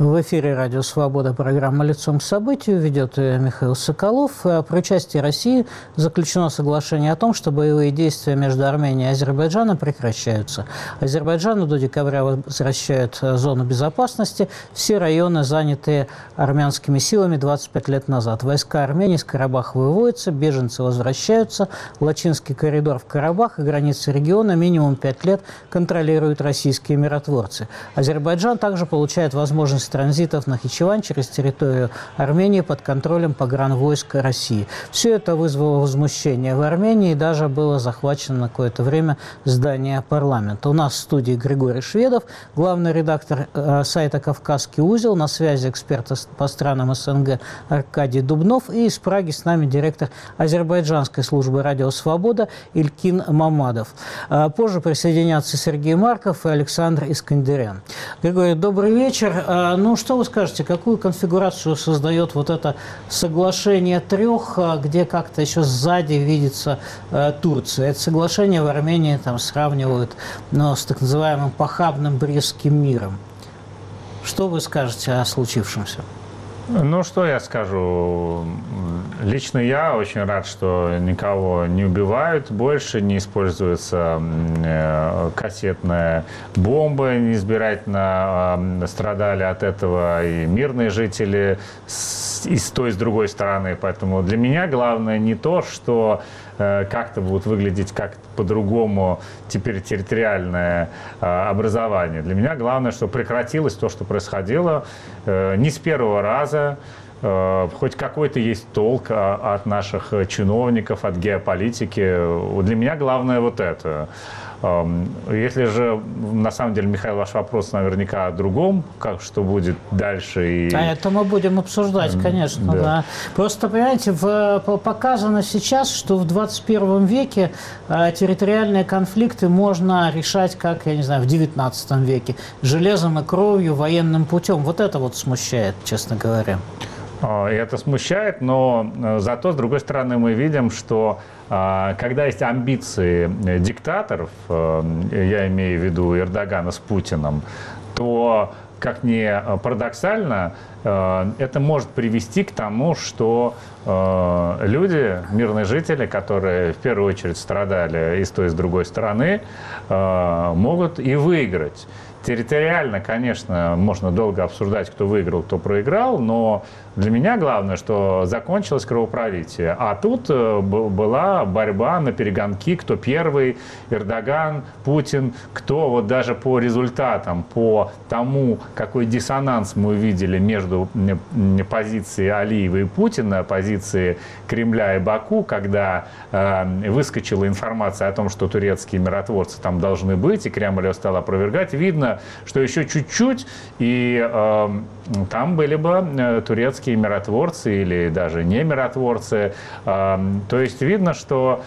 В эфире «Радио Свобода», программа «Лицом к событию», ведет ее Михаил Соколов. При участии России заключено соглашение о том, что боевые действия между Арменией и Азербайджаном прекращаются. Азербайджану до декабря возвращают зону безопасности все районы, занятые армянскими силами 25 лет назад. Войска Армении из Карабаха выводятся, беженцы возвращаются. Лачинский коридор в Карабах и границы региона минимум 5 лет контролируют российские миротворцы. Азербайджан также получает возможность транзитов на Нахичевань через территорию Армении под контролем погранвойск России. Все это вызвало возмущение в Армении, и даже было захвачено на какое-то время здание парламента. У нас в студии Григорий Шведов, главный редактор сайта «Кавказский узел», на связи эксперт по странам СНГ Аркадий Дубнов, и из Праги с нами директор азербайджанской службы «Радио Свобода» Илькин Мамадов. Позже присоединятся Сергей Марков и Александр Искандерян. Григорий, добрый вечер. Ну, что вы скажете, какую конфигурацию создает вот это соглашение трех, где как-то еще сзади видится Турция? Это соглашение в Армении там сравнивают, с так называемым похабным Брестским миром. Что вы скажете о случившемся? Ну, что я скажу? Лично я очень рад, что никого не убивают больше, не используется кассетная бомба, неизбирательно страдали от этого и мирные жители и с той, и с другой стороны. Поэтому для меня главное не то, что как-то будут выглядеть как-то по-другому теперь территориальное образование. Для меня главное, что прекратилось то, что происходило не с первого раза. Хоть какой-то есть толк от наших чиновников, от геополитики. Для меня главное вот это. Если же, на самом деле, Михаил, ваш вопрос наверняка о другом, как что будет дальше. И... А это мы будем обсуждать, конечно. Да. Просто, понимаете, показано сейчас, что в 21 веке территориальные конфликты можно решать, как, я не знаю, в 19 веке. Железом и кровью, военным путем. Вот это вот смущает, честно говоря. И это смущает, но зато, с другой стороны, мы видим, что когда есть амбиции диктаторов, я имею в виду Эрдогана с Путиным, то, как ни парадоксально, это может привести к тому, что люди, мирные жители, которые в первую очередь страдали и с той, и с другой стороны, могут и выиграть. Территориально, конечно, можно долго обсуждать, кто выиграл, кто проиграл, но для меня главное, что закончилось кровопролитие. А тут была борьба на перегонки, кто первый, Эрдоган, Путин, кто вот даже по результатам, по тому, какой диссонанс мы увидели между позицией Алиева и Путина, позиции Кремля и Баку, когда выскочила информация о том, что турецкие миротворцы там должны быть, и Кремль ее стал опровергать, видно, что еще чуть-чуть, и там были бы турецкие миротворцы или даже не миротворцы. То есть видно, что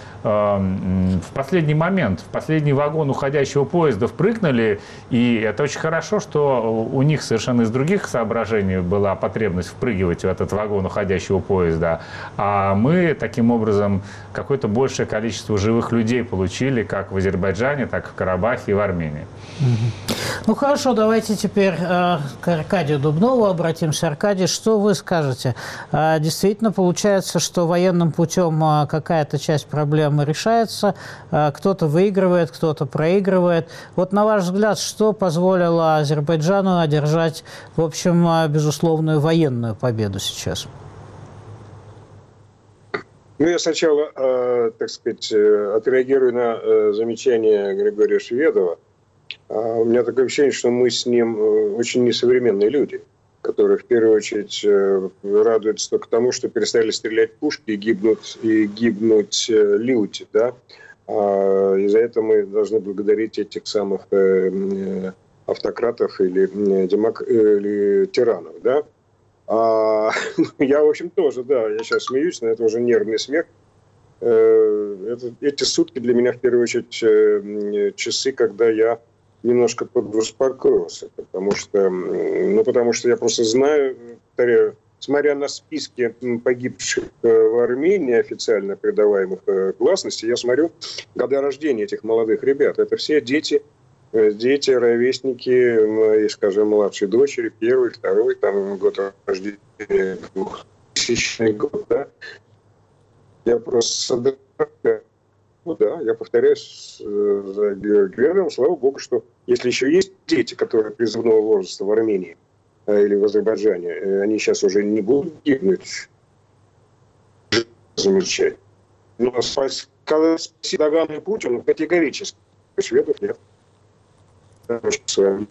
в последний момент, в последний вагон уходящего поезда впрыгнули, и это очень хорошо, что у них совершенно из других соображений была потребность впрыгивать в этот вагон уходящего поезда, а мы таким образом какое-то большее количество живых людей получили как в Азербайджане, так и в Карабахе и в Армении. Ну хорошо, давайте теперь к Аркадию Дубнову обратимся. Аркадий, что вы скажете? Действительно получается, что военным путем какая-то часть проблемы решается, кто-то выигрывает, кто-то проигрывает. Вот на ваш взгляд, что позволило Азербайджану одержать, в общем, безусловную военную победу сейчас? Ну, я сначала, так сказать, отреагирую на замечание Григория Шведова. У меня такое ощущение, что мы с ним очень несовременные люди, которые в первую очередь радуются только тому, что перестали стрелять пушки и гибнуть люди, да. И за это мы должны благодарить этих самых автократов или тиранов, да. Я, в общем, тоже, да, я сейчас смеюсь, но это уже нервный смех. Эти сутки для меня в первую очередь часы, когда я немножко подуспокоился, потому что я просто знаю, смотря на списки погибших в Армении, официально придаваемых гласности, я смотрю года рождения этих молодых ребят. Это все дети Дети, ровесники моей, скажем, младшей дочери, первый, второй, там год рождения, 2000 год, да. Я просто, ну да, я повторяюсь за Георгием, слава богу, что если еще есть дети, которые призывного возраста в Армении или в Азербайджане, они сейчас уже не будут гибнуть. Замечательно. Но сказать Эрдогану и Путину категорически. Шведов нет. С вами.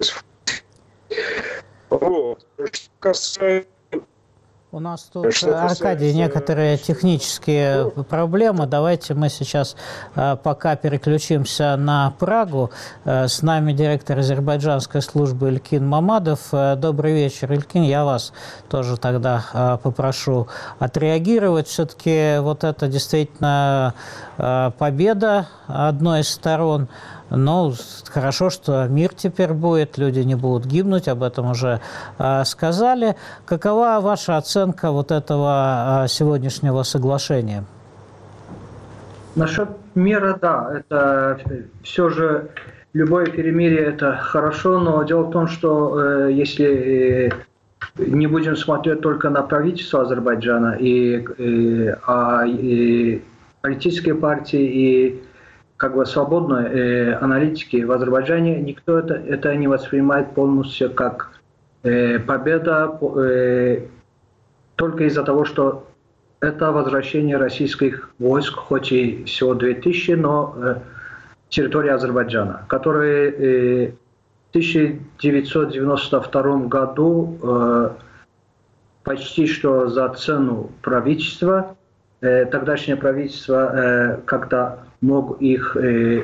Вот. Что касается... У нас тут, Аркадий, некоторые технические проблемы. Давайте мы сейчас пока переключимся на Прагу. С нами директор азербайджанской службы Илькин Мамадов. Добрый вечер, Илькин. Я вас тоже тогда попрошу отреагировать. Все-таки вот это действительно победа одной из сторон. Ну, хорошо, что мир теперь будет, люди не будут гибнуть, об этом уже сказали. Какова ваша оценка вот этого сегодняшнего соглашения? Насчет мира, да, это все же любое перемирие это хорошо, но дело в том, что если не будем смотреть только на правительство Азербайджана, а политические партии и как бы свободные аналитики в Азербайджане, никто это не воспринимает полностью как победа только из-за того, что это возвращение российских войск, хоть и всего 2000, но территории Азербайджана, которые в 1992 году почти что за цену правительства, тогдашнее правительство как-то мог их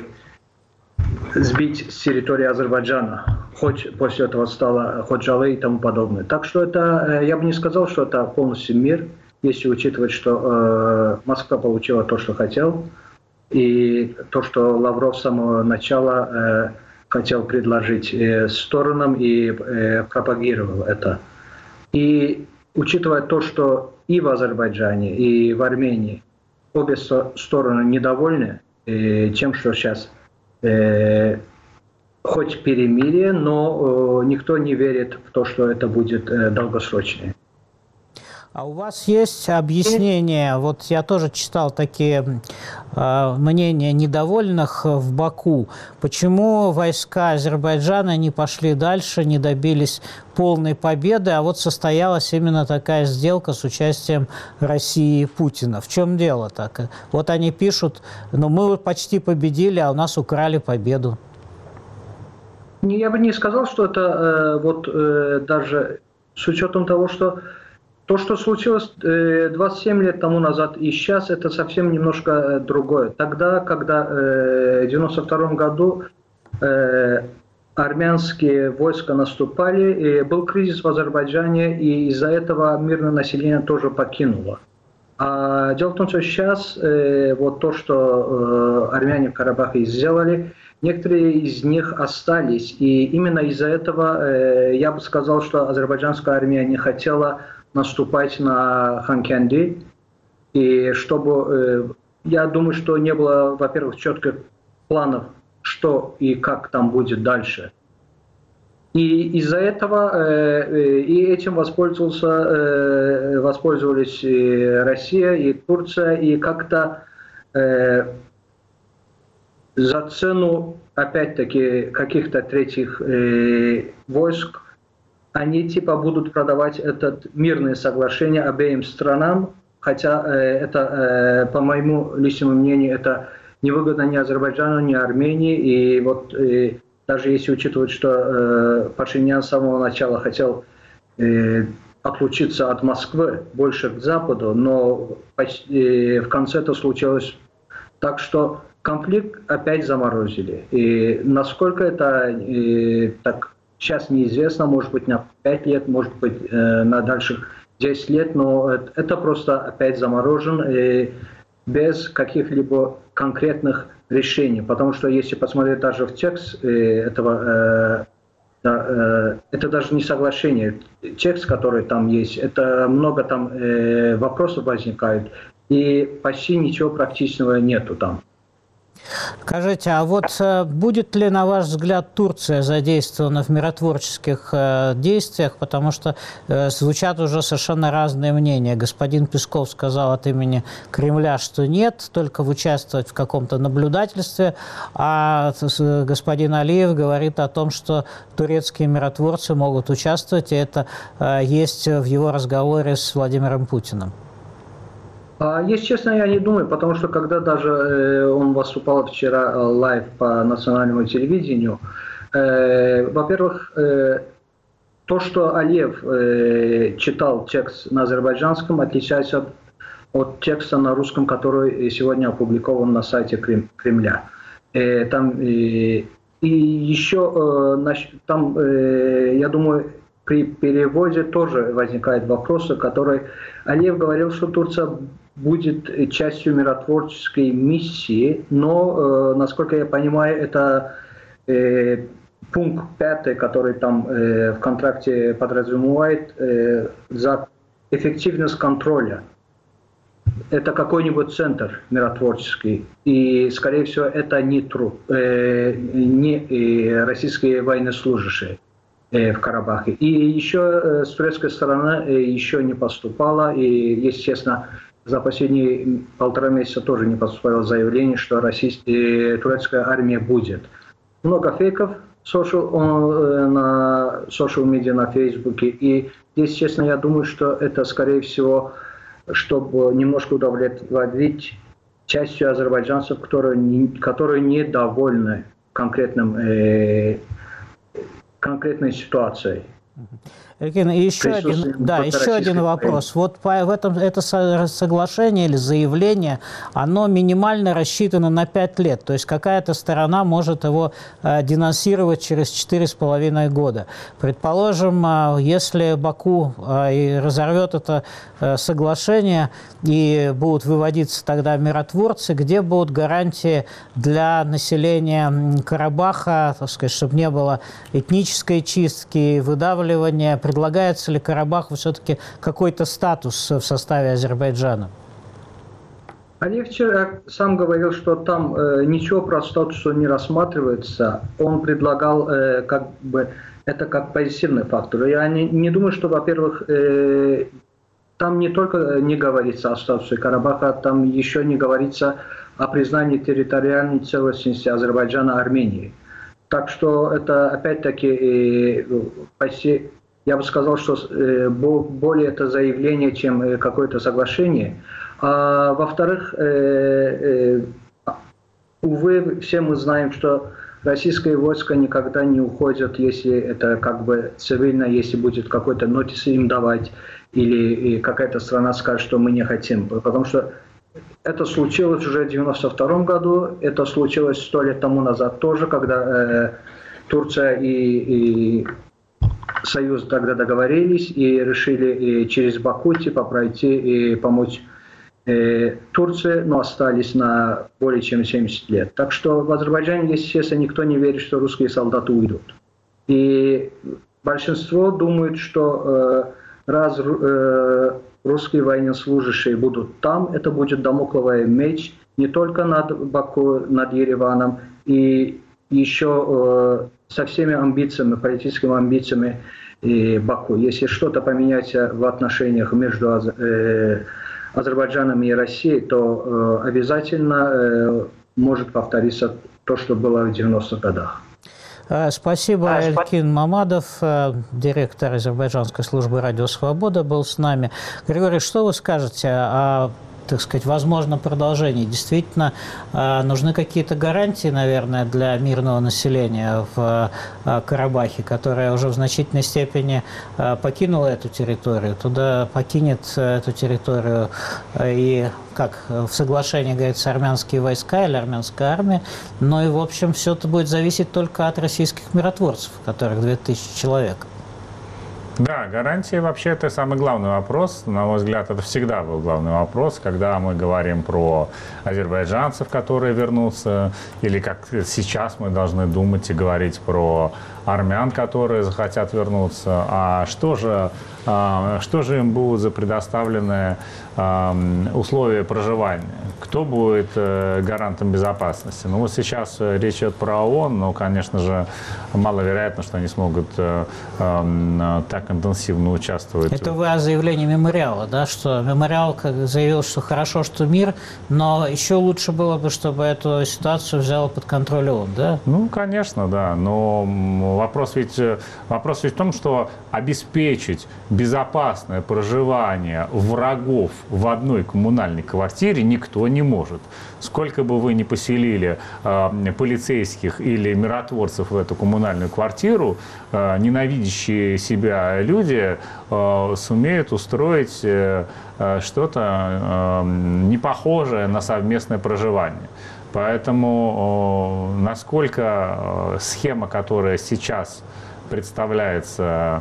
сбить с территории Азербайджана, хоть после этого стало Ходжалы и тому подобное. Так что это, я бы не сказал, что это полностью мир, если учитывать, что Москва получила то, что хотел, и то, что Лавров с самого начала хотел предложить сторонам и пропагировал это. И учитывая то, что и в Азербайджане, и в Армении обе стороны недовольны тем, что сейчас хоть перемирие, но никто не верит в то, что это будет долгосрочное. А у вас есть объяснение? Вот я тоже читал такие мнения недовольных в Баку. Почему войска Азербайджана не пошли дальше, не добились полной победы, а вот состоялась именно такая сделка с участием России и Путина? В чем дело так? Вот они пишут, ну мы почти победили, а у нас украли победу. Я бы не сказал, что это даже с учетом того, что то, что случилось 27 лет тому назад и сейчас, это совсем немножко другое. Тогда, когда в 1992 году армянские войска наступали, был кризис в Азербайджане, и из-за этого мирное население тоже покинуло. А дело в том, что сейчас вот то, что армяне в Карабахе сделали, некоторые из них остались. И именно из-за этого я бы сказал, что азербайджанская армия не хотела наступать на Ханкенди, и чтобы, я думаю, что не было, во-первых, четких планов, что и как там будет дальше. И из-за этого и этим воспользовались и Россия, и Турция, и как-то за цену, опять-таки, каких-то третьих войск они типа будут продавать это мирное соглашение обеим странам, хотя это, по моему личному мнению, это невыгодно ни Азербайджану, ни Армении. И вот даже если учитывать, что Пашинян с самого начала хотел отлучиться от Москвы больше к западу, но почти в конце это случилось так, что конфликт опять заморозили. И насколько это так сейчас неизвестно, может быть на 5 лет, может быть на дальших 10 лет, но это просто опять заморожен без каких-либо конкретных решений. Потому что если посмотреть даже в текст этого, это даже не соглашение, текст, который там есть, это много там вопросов возникает, и почти ничего практичного нету там. Скажите, а вот будет ли, на ваш взгляд, Турция задействована в миротворческих действиях? Потому что звучат уже совершенно разные мнения. Господин Песков сказал от имени Кремля, что нет, только участвовать в каком-то наблюдательстве. А господин Алиев говорит о том, что турецкие миротворцы могут участвовать, и это есть в его разговоре с Владимиром Путиным. Если честно, я не думаю, потому что когда даже он выступал вчера лайв по национальному телевидению, во-первых, то, что Алиев читал текст на азербайджанском, отличается от текста на русском, который сегодня опубликован на сайте Кремля. Там, и еще там, я думаю, при переводе тоже возникают вопросы, которые Алиев говорил, что Турция будет частью миротворческой миссии, но, насколько я понимаю, это пункт 5, который там в контракте подразумевает за эффективность контроля. Это какой-нибудь центр миротворческий, и, скорее всего, это не российские военнослужащие в Карабахе. И еще с турецкой стороны еще не поступало, и, если честно, за последние 1,5 месяца тоже не поступало заявление, что турецкая армия будет. Много фейков на социал-медиа, на Фейсбуке. И, если честно, я думаю, что это, скорее всего, чтобы немножко удовлетворить частью азербайджанцев, которые недовольны конкретной ситуацией. Эркин, и еще один вопрос. Вот это соглашение или заявление, оно минимально рассчитано на 5 лет. То есть какая-то сторона может его денонсировать через 4,5 года. Предположим, если Баку разорвет это соглашение и будут выводиться тогда миротворцы, где будут гарантии для населения Карабаха, так сказать, чтобы не было этнической чистки, выдавливания? Предлагается ли Карабаху все-таки какой-то статус в составе Азербайджана? Алиев вчера сам говорил, что там ничего про статус не рассматривается. Он предлагал это как позитивный фактор. Я не думаю, что, во-первых, там не только не говорится о статусе Карабаха, там еще не говорится о признании территориальной целостности Азербайджана Армении. Так что это опять-таки почти... Я бы сказал, что более это заявление, чем какое-то соглашение. А во-вторых, увы, все мы знаем, что российские войска никогда не уходят, если это как бы цивильно, если будет какой-то нотис им давать, или какая-то страна скажет, что мы не хотим. Потому что это случилось уже в 1992 году, это случилось 100 лет тому назад тоже, когда Турция и Союз тогда договорились и решили через Баку пройти и помочь Турции, но остались на более чем 70 лет. Так что в Азербайджане, если честно, никто не верит, что русские солдаты уйдут. И большинство думает, что раз русские военнослужащие будут там, это будет дамокловый меч не только над Баку, над Ереваном, и еще со всеми амбициями, политическими амбициями Баку. Если что-то поменяется в отношениях между Азербайджаном и Россией, то обязательно может повториться то, что было в 90-х годах. Спасибо, Элькин Мамадов, директор азербайджанской службы «Радио Свобода», был с нами. Григорий, что вы скажете о, так сказать, возможном продолжении? Действительно, нужны какие-то гарантии, наверное, для мирного населения в Карабахе, которое уже в значительной степени покинуло эту территорию, туда покинет эту территорию и, как в соглашении говорится, армянские войска или армянская армия, но и, в общем, все это будет зависеть только от российских миротворцев, которых 2000 человек. Да, гарантии вообще это самый главный вопрос. На мой взгляд, это всегда был главный вопрос, когда мы говорим про азербайджанцев, которые вернутся, или как сейчас мы должны думать и говорить про армян, которые захотят вернуться. А что же что же им будут за предоставленные условия проживания? Кто будет гарантом безопасности? Ну вот сейчас речь идет про ООН, но, конечно же, маловероятно, что они смогут так интенсивно участвовать. Это вы о заявлении Мемориала, да, что Мемориал заявил, что хорошо, что мир, но еще лучше было бы, чтобы эту ситуацию взяла под контроль ООН, да? Ну, конечно, да, но вопрос ведь в том, что обеспечить безопасное проживание врагов в одной коммунальной квартире никто не может. Сколько бы вы ни поселили полицейских или миротворцев в эту коммунальную квартиру, ненавидящие себя люди сумеют устроить что-то не похожее на совместное проживание. Поэтому насколько схема, которая сейчас представляется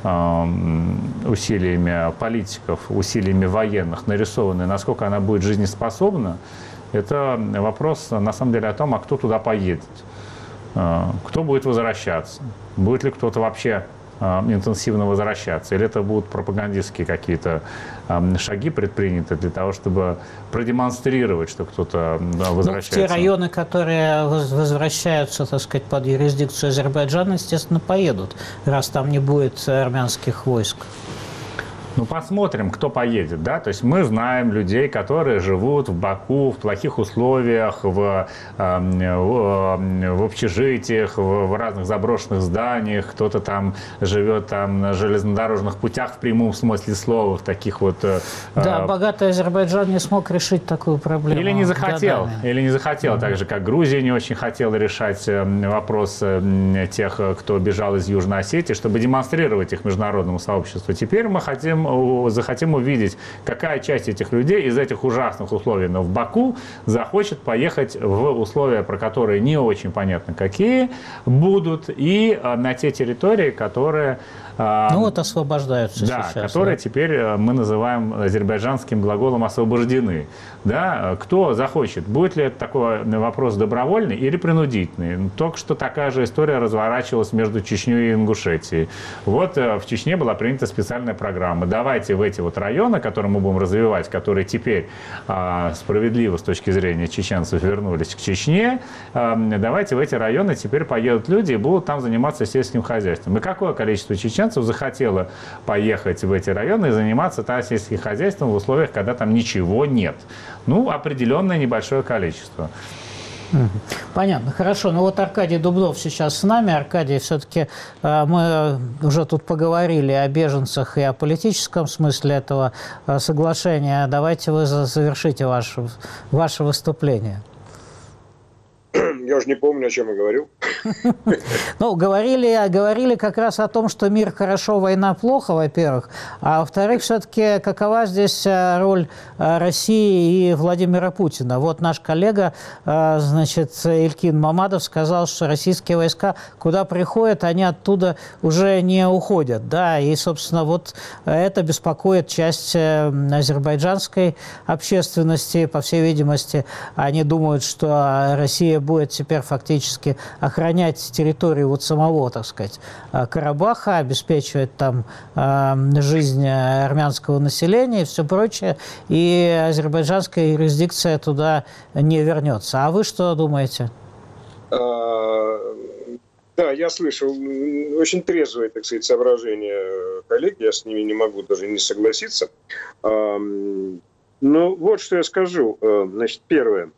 усилиями политиков, усилиями военных, нарисованная, насколько она будет жизнеспособна, это вопрос, на самом деле, о том, а кто туда поедет, кто будет возвращаться, будет ли кто-то вообще интенсивно возвращаться, или это будут пропагандистские какие-то шаги предприняты для того, чтобы продемонстрировать, что кто-то возвращается. Ну, те районы, которые возвращаются, так сказать, под юрисдикцию Азербайджана, естественно, поедут, раз там не будет армянских войск. Ну, посмотрим, кто поедет, да, то есть мы знаем людей, которые живут в Баку в плохих условиях, в общежитиях, в разных заброшенных зданиях, кто-то там живет там на железнодорожных путях в прямом смысле слова, в таких вот... Да, богатый Азербайджан не смог решить такую проблему. Или не захотел, так же, как Грузия не очень хотела решать вопрос тех, кто бежал из Южной Осетии, чтобы демонстрировать их международному сообществу. Теперь мы захотим увидеть, какая часть этих людей из этих ужасных условий, но в Баку, захочет поехать в условия, про которые не очень понятно какие будут, и на те территории, которые... Ну вот освобождаются да, сейчас. которые теперь мы называем азербайджанским глаголом «освобождены». Да? Кто захочет? Будет ли это такой вопрос добровольный или принудительный? Только что такая же история разворачивалась между Чечней и Ингушетией. Вот в Чечне была принята специальная программа. Давайте в эти вот районы, которые мы будем развивать, которые теперь справедливо с точки зрения чеченцев вернулись к Чечне, давайте в эти районы теперь поедут люди и будут там заниматься сельским хозяйством. И какое количество чеченцев захотело поехать в эти районы и заниматься сельским хозяйством в условиях, когда там ничего нет? Ну, определенное небольшое количество. Понятно, хорошо. Ну вот Аркадий Дубнов сейчас с нами. Аркадий, все-таки мы уже тут поговорили о беженцах и о политическом смысле этого соглашения. Давайте вы завершите ваше выступление. Я уже не помню, о чем я говорил. Ну, говорили как раз о том, что мир хорошо, война плохо, во-первых. А во-вторых, все-таки какова здесь роль России и Владимира Путина? Вот наш коллега, значит, Илькин Мамадов сказал, что российские войска, куда приходят, они оттуда уже не уходят. Да? И, собственно, вот это беспокоит часть азербайджанской общественности. По всей видимости, они думают, что Россия будет теперь фактически охранять территорию вот самого, так сказать, Карабаха, обеспечивать там жизнь армянского населения и все прочее, и азербайджанская юрисдикция туда не вернется. А вы что думаете? Да, я слышал очень трезвые, так сказать, соображения коллег, я с ними не могу даже не согласиться. Но вот что я скажу. Значит, первое.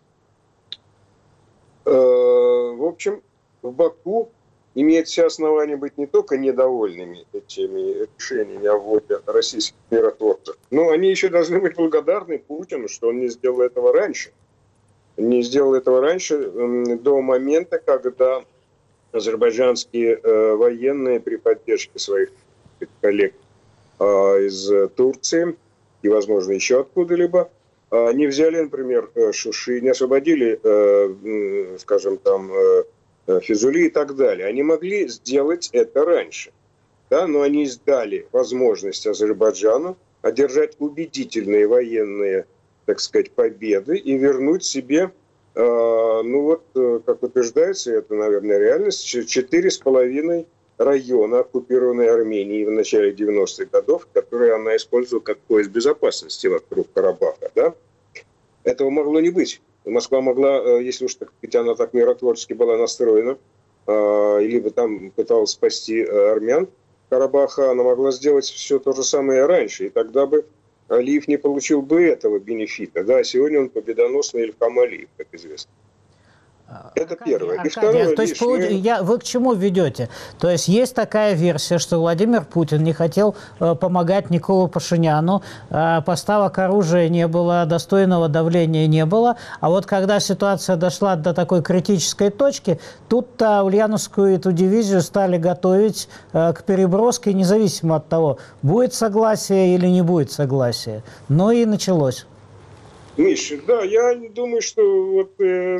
В общем, в Баку имеет все основания быть не только недовольными этими решениями о вводе российских миротворцев, но они еще должны быть благодарны Путину, что он не сделал этого раньше. Не сделал этого раньше до момента, когда азербайджанские военные при поддержке своих коллег из Турции и, возможно, еще откуда-либо, не взяли, например, Шуши, не освободили, скажем, там, Физули и так далее. Они могли сделать это раньше, да, но они дали возможность Азербайджану одержать убедительные военные, так сказать, победы и вернуть себе, ну вот, как утверждается, это, наверное, реальность, 4,5 района, оккупированной Арменией в начале 90-х годов, которые она использовала как пояс безопасности вокруг Карабаха. Да? Этого могло не быть. Москва могла, если уж так сказать, она так миротворчески была настроена, либо там пыталась спасти армян Карабаха, она могла сделать все то же самое раньше, и тогда бы Алиев не получил бы этого бенефита. Да? Сегодня он победоносный Ильхам Алиев, как известно. Это первое. И второе, то есть вы к чему ведете? То есть есть такая версия, что Владимир Путин не хотел помогать Николу Пашиняну, поставок оружия не было, достойного давления не было, а вот когда ситуация дошла до такой критической точки, тут-то Ульяновскую эту дивизию стали готовить к переброске, независимо от того, будет согласие или не будет согласия. Ну и началось. Миша, да, я думаю, что вот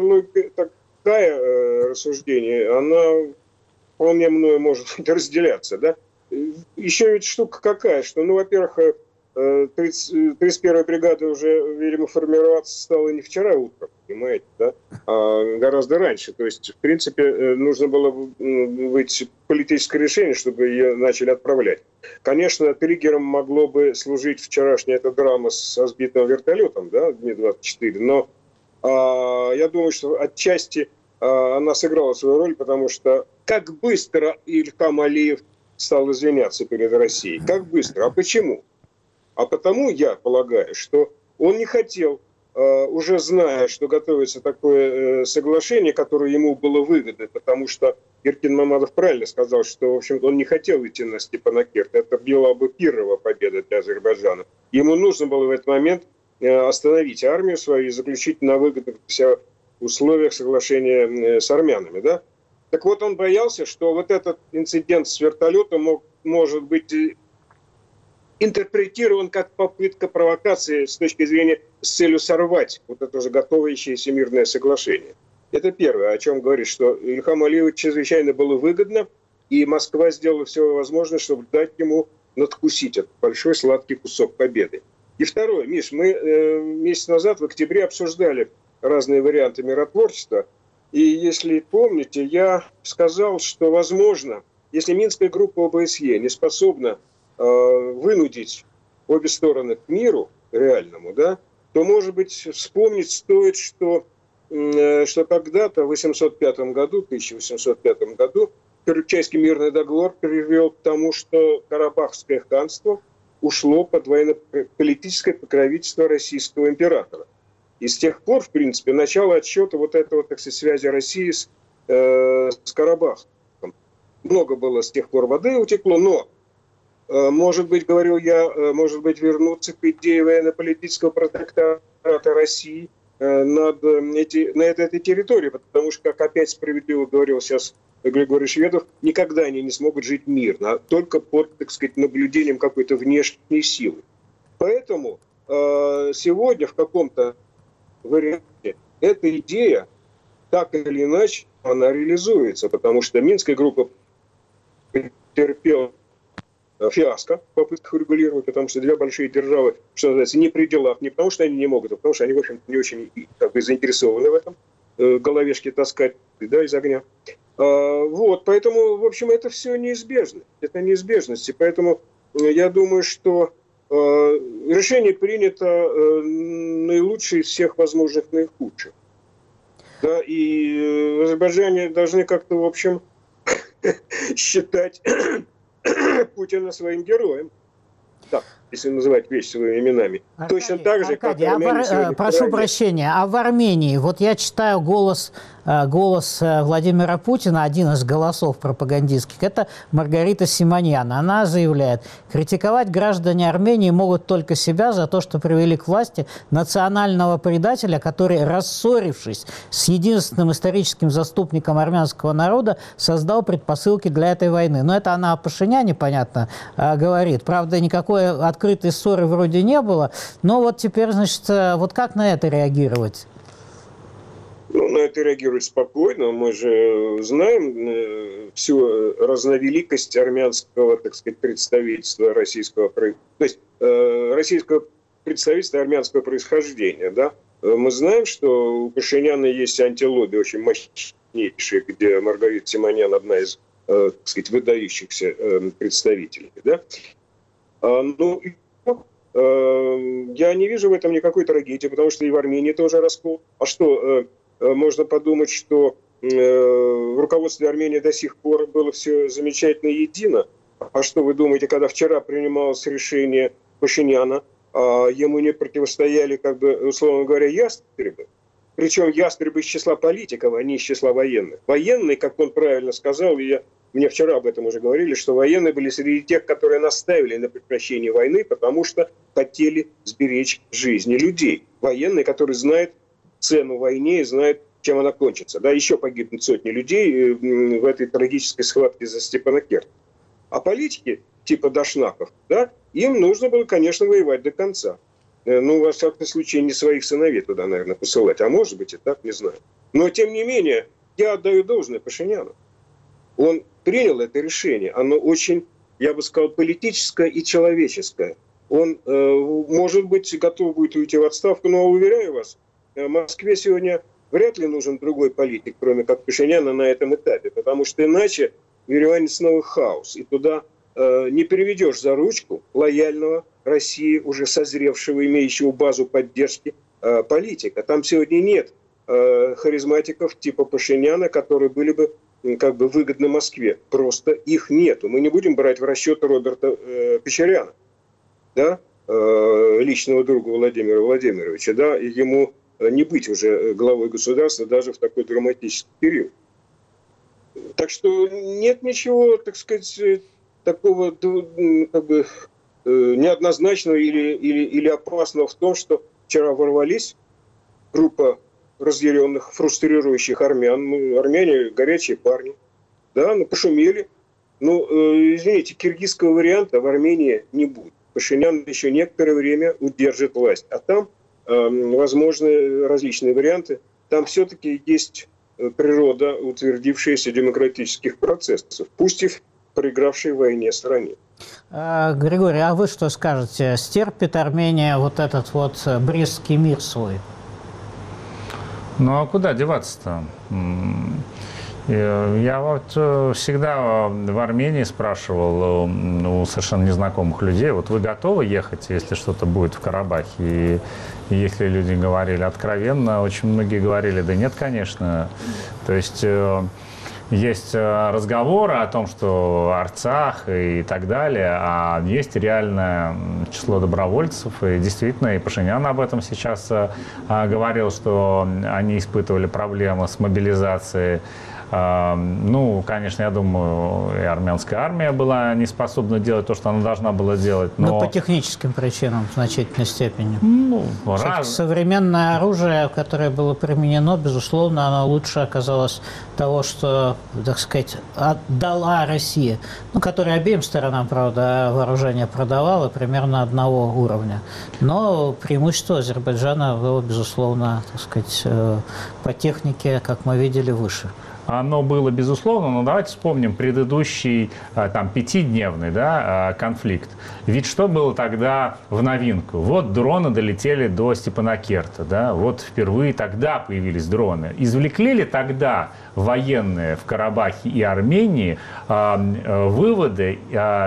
такое рассуждение, она вполне мною может разделяться, да. Еще ведь штука какая, что, ну, во-первых, 31-я бригада уже, видимо, формироваться стала не вчера утром, понимаете, да, а гораздо раньше. То есть, в принципе, нужно было быть политическое решение, чтобы ее начали отправлять. Конечно, триггером могло бы служить вчерашняя эта драма со сбитым вертолетом, да, Ми-24, но я думаю, что отчасти она сыграла свою роль, потому что как быстро Ильхам Алиев стал извиняться перед Россией. Как быстро? А почему? А потому, я полагаю, что он не хотел, уже зная, что готовится такое соглашение, которое ему было выгодно, потому что Эркин Мамадов правильно сказал, что, в общем-то, он не хотел идти на Степанакерт. Это была бы пирровая победа для Азербайджана. Ему нужно было в этот момент остановить армию свою и заключить на выгодных условиях соглашения с армянами. Да? Так вот, он боялся, что вот этот инцидент с вертолетом может быть интерпретирован как попытка провокации с точки зрения с целью сорвать вот это уже готовящееся мирное соглашение. Это первое, о чем говорит, что Ильхаму Алиеву чрезвычайно было выгодно, и Москва сделала все возможное, чтобы дать ему надкусить этот большой сладкий кусок победы. И второе, Миш, мы месяц назад в октябре обсуждали разные варианты миротворчества, и если помните, я сказал, что возможно, если Минская группа ОБСЕ не способна вынудить обе стороны к миру реальному, да, то, может быть, вспомнить стоит, что когда-то в 1805 году Карачайский мирный договор привел к тому, что Карабахское ханство ушло под военно-политическое покровительство российского императора. И с тех пор, в принципе, начало отсчета вот этого, так сказать, связи России с Карабахом. Много было с тех пор воды утекло, но может быть, говорил я, может быть, вернуться к идее военно-политического протектората России на этой территории, потому что, как опять справедливо говорил сейчас Григорий Шведов, никогда они не смогут жить мирно, только под, так сказать, наблюдением какой-то внешней силы. Поэтому сегодня в каком-то варианте эта идея, так или иначе, она реализуется, потому что Минская группа терпела фиаско в попытках урегулировать, потому что две большие державы, что называется, не при делах, не потому что они не могут, а потому что они, в общем-то, не очень как бы заинтересованы в этом, головешки таскать, да, из огня. Вот, поэтому, в общем, это все неизбежно. Это неизбежность. И поэтому я думаю, что решение принято наилучшее из всех возможных наихудших. Да, и в Азербайджане должны как-то, в общем, считать Путина своим героем. Так, если называть вещи своими именами. Аркадий, точно так же, как армяне прошу прощения, а в Армении, вот я читаю голос Владимира Путина, один из голосов пропагандистских, это Маргарита Симоньян. Она заявляет, критиковать граждане Армении могут только себя за то, что привели к власти национального предателя, который, рассорившись с единственным историческим заступником армянского народа, создал предпосылки для этой войны. Но это она о Пашиняне, понятно, говорит. Правда, никакой открытой ссоры вроде не было. Но вот теперь, значит, вот как на это реагировать? Ну, на это реагировать спокойно. Мы же знаем всю разновеликость армянского, так сказать, представительства российского, то есть российского представительства армянского происхождения, да. Мы знаем, что у Пашиняна есть антилобби очень мощнейшие, где Маргарита Симоньян одна из так сказать, выдающихся представителей. Да? Я не вижу в этом никакой трагедии, потому что и в Армении тоже раскол. А что, можно подумать, что в руководстве Армении до сих пор было все замечательно и едино? А что вы думаете, когда вчера принималось решение Пашиняна, ему не противостояли, как бы, условно говоря, ястребы? Причем ястребы из числа политиков, а не из числа военных. Военные, как он правильно сказал, мне вчера об этом уже говорили, что военные были среди тех, которые настаивали на прекращении войны, потому что хотели сберечь жизни людей. Военные, которые знают цену войне и знают, чем она кончится. Да, еще погибнут сотни людей в этой трагической схватке за Степанакерт. А политики, типа Дашнаков, да, им нужно было, конечно, воевать до конца. Во всяком случае, не своих сыновей туда, наверное, посылать. А может быть и так, не знаю. Но, тем не менее, я отдаю должное Пашиняну. Он принял это решение. Оно очень, я бы сказал, политическое и человеческое. Он, может быть, готов будет уйти в отставку, но, уверяю вас, Москве сегодня вряд ли нужен другой политик, кроме как Пашиняна на этом этапе. Потому что иначе в Ереване снова хаос. И туда не переведешь за ручку лояльного России, уже созревшего, имеющего базу поддержки политика. Там сегодня нет харизматиков типа Пашиняна, которые были бы как бы выгодны Москве. Просто их нету. Мы не будем брать в расчет Роберта Печоряна, да, личного друга Владимира Владимировича. Да, и ему не быть уже главой государства даже в такой драматический период. Так что нет ничего, так сказать, такого как бы неоднозначного или опасного в том, что вчера ворвались группа разъяренных, фрустрирующих армян. Армяне горячие парни. Да, пошумели. Извините, киргизского варианта в Армении не будет. Пашинян еще некоторое время удержит власть. А там возможны различные варианты. Там все-таки есть природа утвердившаяся демократических процессов, пусть и в проигравшей войне стране. Григорий, а вы что скажете? Стерпит Армения вот этот вот Брестский мир свой? А куда деваться-то? Я вот всегда в Армении спрашивал у совершенно незнакомых людей, вот вы готовы ехать, если что-то будет в Карабахе? И если люди говорили откровенно, очень многие говорили, да нет, конечно. То есть есть разговоры о том, что Арцах и так далее, а есть реальное число добровольцев. И действительно, и Пашинян об этом сейчас говорил, что они испытывали проблемы с мобилизацией. Конечно, я думаю, и армянская армия была не способна делать то, что она должна была делать. Но по техническим причинам в значительной степени. Современное оружие, которое было применено, безусловно, оно лучше оказалось того, что, так сказать, отдала Россия. Которая обеим сторонам, правда, вооружение продавала примерно одного уровня. Но преимущество Азербайджана было, безусловно, так сказать, по технике, как мы видели, выше. Оно было, безусловно, но давайте вспомним предыдущий, пятидневный, конфликт. Ведь что было тогда в новинку? Вот дроны долетели до Степанакерта, да, вот впервые тогда появились дроны. Извлекли ли тогда военные в Карабахе и Армении выводы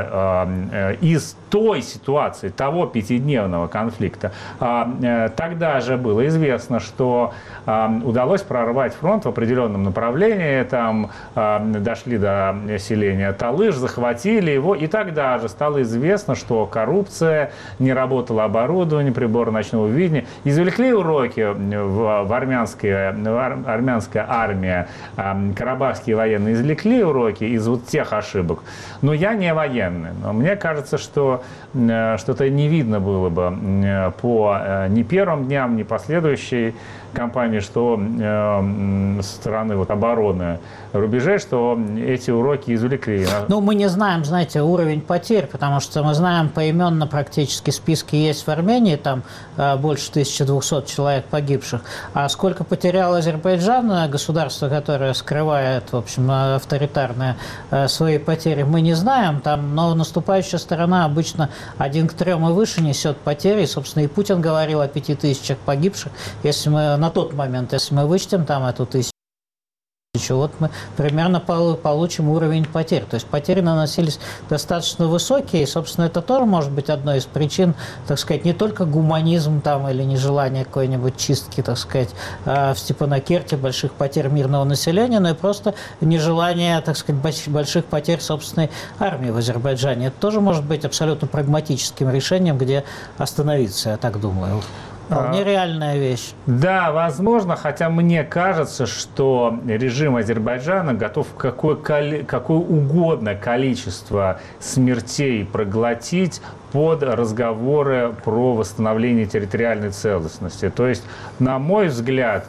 из той ситуации, того пятидневного конфликта? Тогда же было известно, что удалось прорвать фронт в определенном направлении, там дошли до селения Талыш, захватили его, и тогда же стало известно, что коррупция, не работало оборудование, приборы ночного видения. Извлекли уроки в армянская армия, карабахские военные извлекли уроки из вот тех ошибок. Но я не военный. Но мне кажется, что что-то не видно было бы по ни первым дням, ни последующей кампании, что со стороны обороны рубежей, что эти уроки извлекли. Мы не знаем, знаете, уровень потерь, потому что мы знаем поименно практически списки есть в Армении, там больше 1200 человек погибших. А сколько потерял Азербайджан, государство, которое скрывает, в общем, авторитарные свои потери, мы не знаем. Но наступающая сторона обычно 1 к 3 и выше несет потери. И, собственно, и Путин говорил о 5000 погибших. Если мы на тот момент, если мы вычтем там эту 1000 1000, вот мы примерно получим уровень потерь. То есть потери наносились достаточно высокие, и, собственно, это тоже может быть одной из причин, так сказать, не только гуманизм там или нежелание какой-нибудь чистки, так сказать, в Степанакерте, больших потерь мирного населения, но и просто нежелание, так сказать, больших потерь собственной армии в Азербайджане. Это тоже может быть абсолютно прагматическим решением, где остановиться, я так думаю. Вполне реальная вещь. Да, возможно, хотя мне кажется, что режим Азербайджана готов какое угодно количество смертей проглотить под разговоры про восстановление территориальной целостности. То есть, на мой взгляд,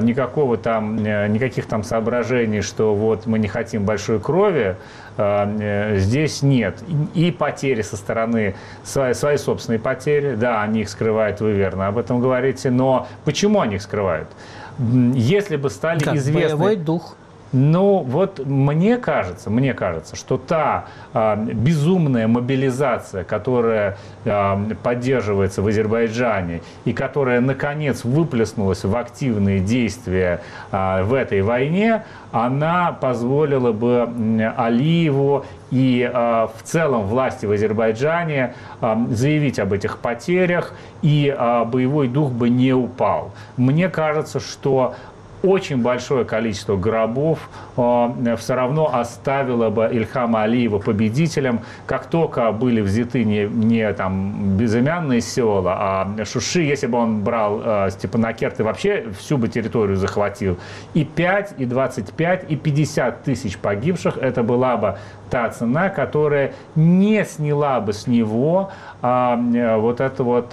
никаких там соображений, что вот мы не хотим большой крови, здесь нет. И потери со стороны, свои собственные потери, да, они их скрывают, вы верно об этом говорите, но почему они их скрывают? Если бы стали известны... Боевой дух. Ну, вот мне кажется, что та безумная мобилизация, которая поддерживается в Азербайджане и которая, наконец, выплеснулась в активные действия в этой войне, она позволила бы Алиеву и в целом власти в Азербайджане заявить об этих потерях, и боевой дух бы не упал. Мне кажется, что очень большое количество гробов все равно оставило бы Ильхама Алиева победителем. Как только были взяты не там безымянные села, а Шуши, если бы он брал Степанакерт и вообще всю бы территорию захватил, и 5, и 25, и 50 тысяч погибших, это была бы та цена, которая не сняла бы с него вот это вот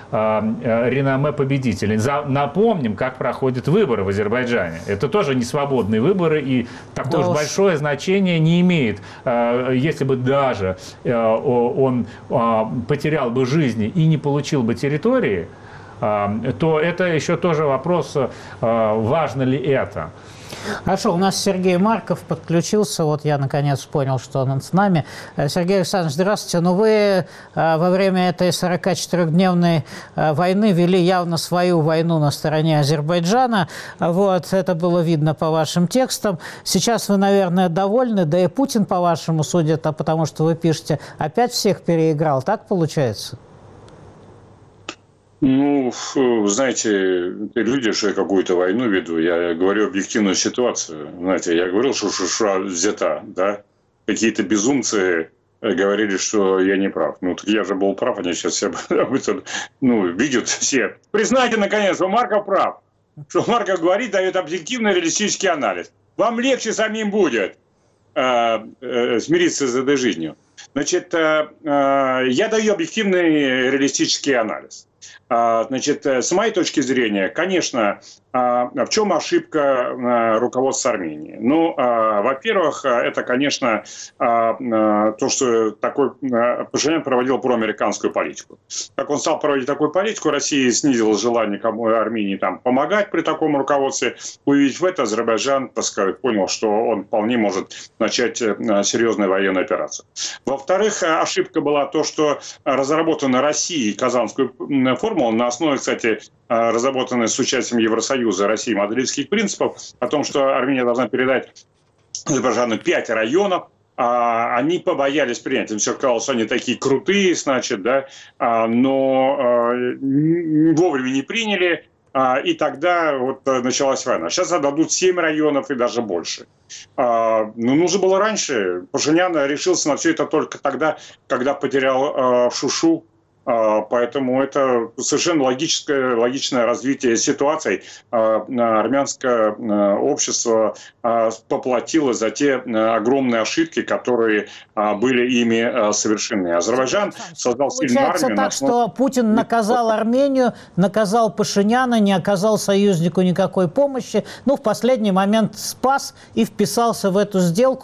реноме победителей. Напомним, как проходят выборы в Азербайджане. Это тоже не свободные выборы, и такое же большое значение не имеет. Если бы даже он потерял бы жизни и не получил бы территории, то это еще тоже вопрос, важно ли это. Хорошо, у нас Сергей Марков подключился, вот я наконец понял, что он с нами. Сергей Александрович, здравствуйте. Ну, вы во время этой 44-дневной войны вели явно свою войну на стороне Азербайджана. Вот, это было видно по вашим текстам. Сейчас вы, наверное, довольны, да и Путин, по-вашему, судит, потому что вы пишете, опять всех переиграл. Так получается? Ну, знаете, люди же какую-то войну ведут. Я говорю объективную ситуацию. Знаете, я говорил, что Шуша взята, да? Какие-то безумцы говорили, что я не прав. Ну, так я же был прав, они сейчас все видят все. Признайте, наконец, что Марков прав. Что Марков говорит, дает объективный реалистический анализ. Вам легче самим будет смириться с этой жизнью. Значит, я даю объективный реалистический анализ. Значит, с моей точки зрения, конечно, в чем ошибка руководства Армении? Ну, во-первых, это, конечно, то, что Пашинян проводил проамериканскую политику. Как он стал проводить такую политику, Россия снизила желание Армении там помогать при таком руководстве. Увидев в это, Азербайджан, так сказать, понял, что он вполне может начать серьезную военную операцию. Во-вторых, ошибка была то, что разработана Россией Казанскую формулу на основе, кстати, разработанной с участием Евросоюза России мадридских принципов, о том, что Армения должна передать Азербайджану 5 районов. Они побоялись принять. Им все казалось, что они такие крутые, значит, да, но вовремя не приняли. И тогда вот началась война. Сейчас отдадут 7 районов и даже больше. Но нужно было раньше. Пашинян решился на все это только тогда, когда потерял Шушу. Поэтому это совершенно логичное развитие ситуации. Армянское общество поплатило за те огромные ошибки, которые были ими совершены. Азербайджан создал сильную армию. Получается так, что Путин наказал Армению, наказал Пашиняна, не оказал союзнику никакой помощи, в последний момент спас и вписался в эту сделку,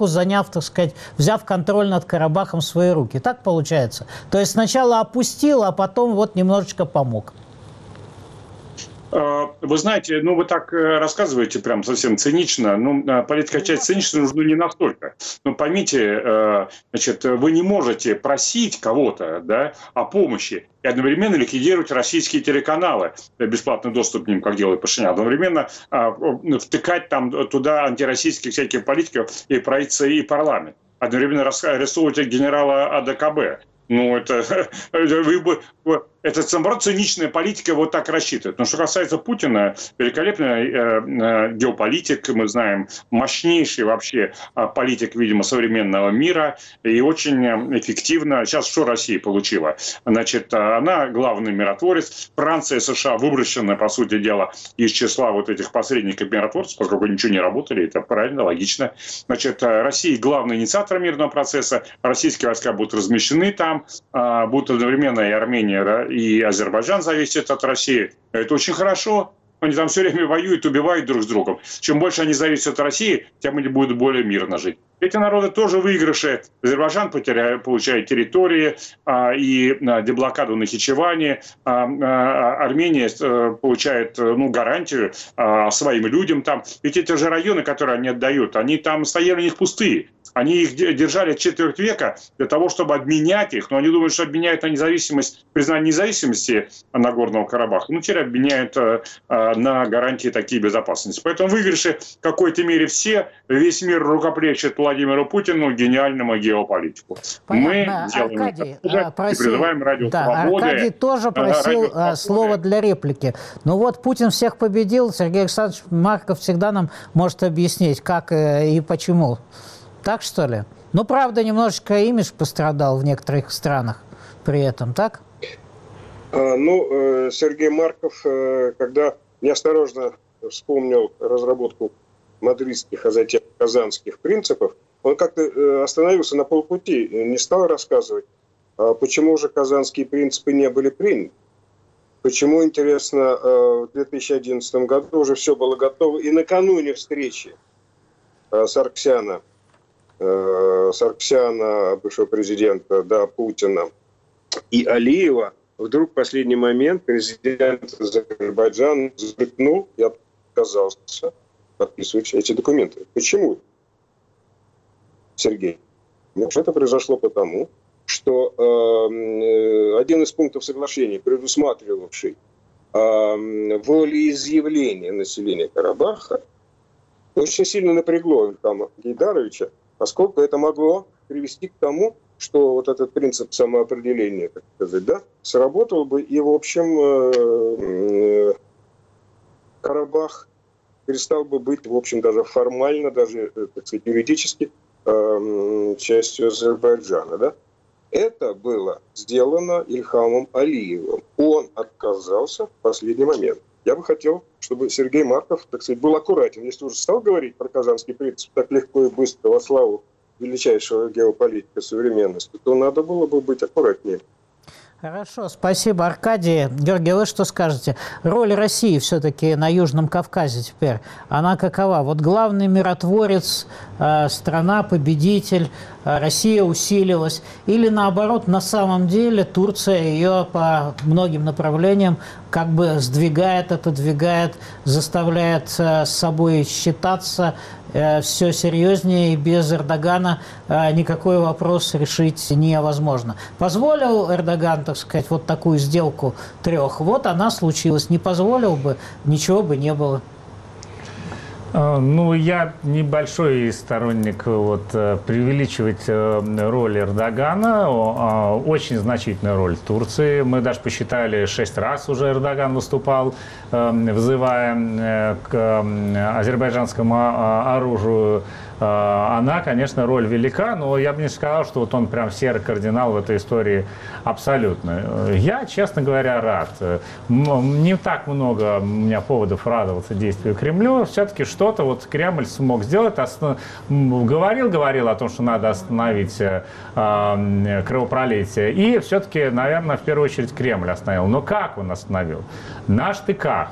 взяв контроль над Карабахом в свои руки. Так получается? То есть сначала опустил, а потом вот немножечко помог. Вы знаете, вы так рассказываете прям совсем цинично. Политика часть цинична, не настолько. Но поймите, значит, вы не можете просить кого-то, да, о помощи и одновременно ликвидировать российские телеканалы, бесплатный доступ к ним, как делает Пашинян, одновременно втыкать там туда антироссийских всяких политиков и правительство, и парламент, одновременно арестовывать генерала АДКБ. Это, наоборот, циничная политика вот так рассчитывает. Но что касается Путина, великолепный геополитик, мы знаем, мощнейший вообще политик, видимо, современного мира, и очень эффективно. Сейчас что Россия получила? Значит, она главный миротворец. Франция и США выброшены, по сути дела, из числа вот этих посредников-миротворцев, поскольку ничего не работали, это правильно, логично. Значит, Россия главный инициатор мирного процесса, российские войска будут размещены там, будут одновременно и Армения, да, и Азербайджан зависит от России. Это очень хорошо. Они там все время воюют, убивают друг с другом. Чем больше они зависят от России, тем они будут более мирно жить. Эти народы тоже выигрыши. Азербайджан получает территории и деблокаду Нахичевани. Армения получает гарантию своим людям там. Ведь эти же районы, которые они отдают, они там стояли у них пустые. Они их держали четверть века для того, чтобы обменять их. Но они думают, что обменяют на независимость, признание независимости Нагорного Карабаха. Теперь обменяют на гарантии такие безопасности. Поэтому выигрыши в какой-то мере все. Весь мир рукоплещет Владимиру Путину, гениальному геополитику. Понятно. Мы делаем Аркадий это, просил, и призываем Радио Свободы. Аркадий тоже просил слово для реплики. Путин всех победил. Сергей Александрович Марков всегда нам может объяснить, как и почему. Так, что ли? Правда, немножечко имидж пострадал в некоторых странах при этом, так? Сергей Марков, когда неосторожно вспомнил разработку мадридских, а затем казанских принципов, он как-то остановился на полпути, не стал рассказывать, почему же казанские принципы не были приняты. Почему, интересно, в 2011 году уже все было готово, и накануне встречи Сарксяна, бывшего президента, Путина, и Алиева, вдруг в последний момент президент Азербайджана взбрыкнул и отказался подписывать эти документы. Почему, Сергей? Это произошло потому, что один из пунктов соглашения, предусматривавший волеизъявление населения Карабаха, очень сильно напрягло Ильхама Гейдаровича, поскольку это могло привести к тому, что вот этот принцип самоопределения, так сказать, сработал бы, и, в общем, Карабах перестал бы быть, в общем, даже формально, даже, так сказать, юридически частью Азербайджана, Это было сделано Ильхамом Алиевым. Он отказался в последний момент. Я бы хотел, чтобы Сергей Марков, так сказать, был аккуратен. Если уже стал говорить про казанский принцип так легко и быстро во славу величайшего геополитика современности, то надо было бы быть аккуратнее. Хорошо, спасибо, Аркадий. Георгий, вы что скажете? Роль России все-таки на Южном Кавказе теперь, она какова? Главный миротворец, страна, победитель, Россия усилилась. Или наоборот, на самом деле Турция ее по многим направлениям как бы сдвигает, отодвигает, заставляет с собой считаться все серьезнее, и без Эрдогана никакой вопрос решить невозможно. Позволил Эрдоган, так сказать, такую сделку трех, она случилась. Не позволил бы, ничего бы не было. Я небольшой сторонник преувеличивать роль Эрдогана. Очень значительная роль Турции. Мы даже посчитали, 6 раз уже Эрдоган выступал, взывая к азербайджанскому оружию. Она, конечно, роль велика, но я бы не сказал, что он прям серый кардинал в этой истории абсолютно. Я, честно говоря, рад. Не так много у меня поводов радоваться действию Кремля. Все-таки что-то Кремль смог сделать. Говорил о том, что надо остановить кровопролитие. И все-таки, наверное, в первую очередь Кремль остановил. Но как он остановил? На штыках.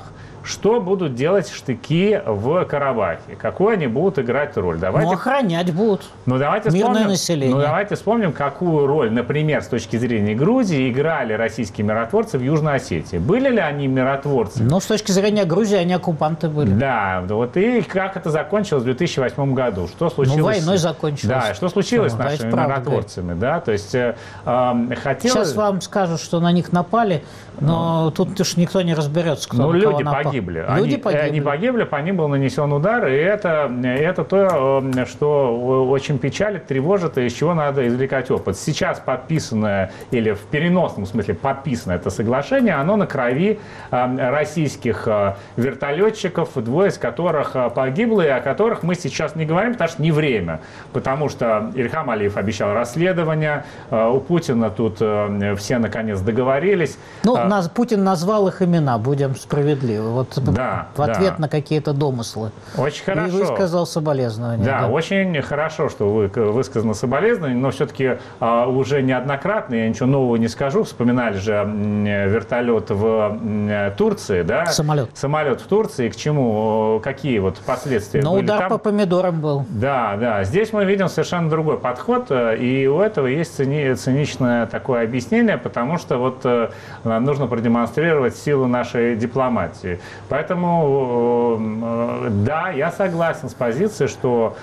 что будут делать штыки в Карабахе, какую они будут играть роль. Давайте, охранять будут давайте мирное население. давайте вспомним, какую роль, например, с точки зрения Грузии играли российские миротворцы в Южной Осетии. Были ли они миротворцами? Но с точки зрения Грузии они оккупанты были. Да, вот и как это закончилось в 2008 году? Что случилось? Войной закончилось. Да, что случилось с нашими миротворцами? Да, то есть Сейчас вам скажут, что на них напали, но тут уж никто не разберется, кто на кого напал. Погибли. Люди погибли. Они погибли, по ним был нанесен удар, и это то, что очень печалит, тревожит, и из чего надо извлекать опыт. Сейчас подписанное, или в переносном смысле подписанное это соглашение, оно на крови российских вертолетчиков, двое из которых погибло, и о которых мы сейчас не говорим, потому что не время. Потому что Ильхам Алиев обещал расследование, у Путина тут все наконец договорились. Путин назвал их имена, будем справедливы. Вот в ответ на какие-то домыслы. Очень хорошо. И высказал соболезнования. Да, очень хорошо, что высказано соболезнование, но все-таки уже неоднократно, я ничего нового не скажу, вспоминали же вертолет в Турции, да? Самолет в Турции, к чему, какие вот последствия были удар там? По помидорам был. Да, здесь мы видим совершенно другой подход, и у этого есть циничное такое объяснение, потому что вот нужно продемонстрировать силу нашей дипломатии. Поэтому, да, я согласен с позицией, что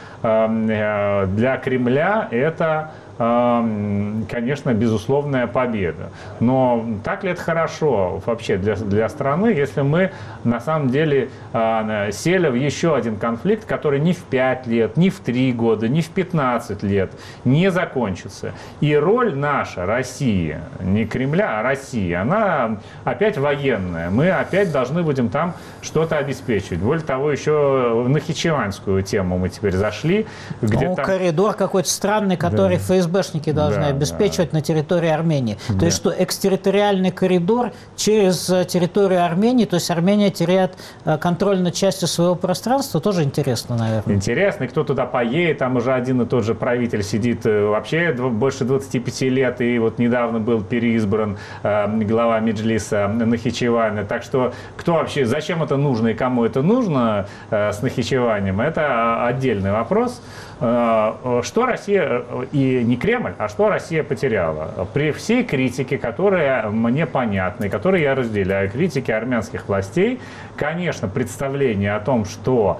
для Кремля это, конечно, безусловная победа. Но так ли это хорошо вообще для страны, если мы на самом деле сели в еще один конфликт, который ни в 5 лет, ни в 3 года, ни в 15 лет не закончится. И роль наша, Россия, не Кремля, а Россия, она опять военная. Мы опять должны будем там что-то обеспечивать. Более того, еще в нахичеванскую тему мы теперь зашли. Где там... коридор какой-то странный, который ФСБшники должны обеспечивать на территории Армении. То есть что экстерриториальный коридор через территорию Армении, то есть Армения теряет контроль над частью своего пространства, тоже интересно, наверное. Интересно, и кто туда поедет, там уже один и тот же правитель сидит вообще больше 25 лет, и вот недавно был переизбран глава Меджлиса Нахичевани. Так что кто вообще, зачем это нужно и кому это нужно с Нахичеванием, это отдельный вопрос. Что Россия, и не Кремль, а что Россия потеряла? При всей критике, которая мне понятна, и которую я разделяю, критике армянских властей, конечно, представление о том, что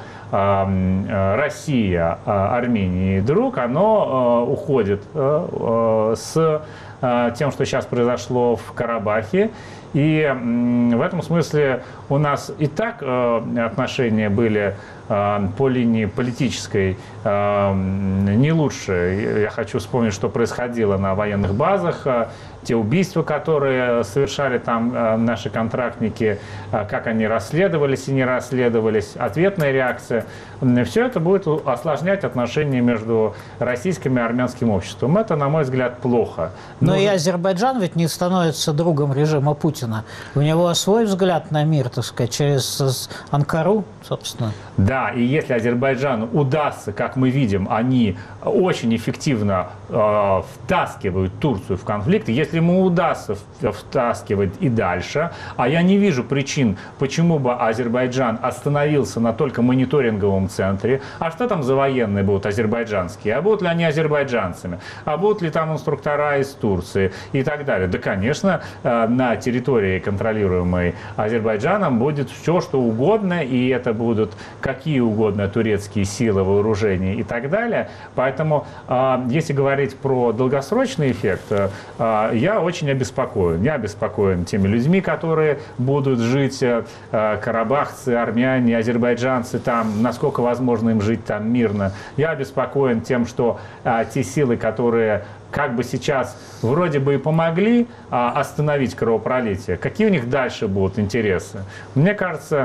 Россия Армении друг, оно уходит с тем, что сейчас произошло в Карабахе. И в этом смысле у нас и так отношения были по линии политической не лучше. Я хочу вспомнить, что происходило на военных базах, те убийства, которые совершали там наши контрактники, как они расследовались и не расследовались, ответная реакция. Все это будет осложнять отношения между российским и армянским обществом. Это, на мой взгляд, плохо. Но и Азербайджан ведь не становится другом режима Путина. У него свой взгляд на мир, так сказать, через Анкару, собственно. Да, и если Азербайджану удастся, как мы видим, они очень эффективно втаскивают Турцию в конфликт, если ему удастся втаскивать и дальше, а я не вижу причин, почему бы Азербайджан остановился на только мониторинговом центре, а что там за военные будут азербайджанские, а будут ли они азербайджанцами, а будут ли там инструктора из Турции и так далее. Да, конечно, на территории, контролируемой Азербайджаном, будет все, что угодно, и это будут какие угодно турецкие силы, вооружения и так далее. Поэтому, если говорить про долгосрочный эффект, я очень обеспокоен. Я обеспокоен теми людьми, которые будут жить, карабахцы, армяне, азербайджанцы там, насколько возможно им жить там мирно. Я обеспокоен тем, что те силы, которые как бы сейчас вроде бы и помогли остановить кровопролитие, какие у них дальше будут интересы? Мне кажется,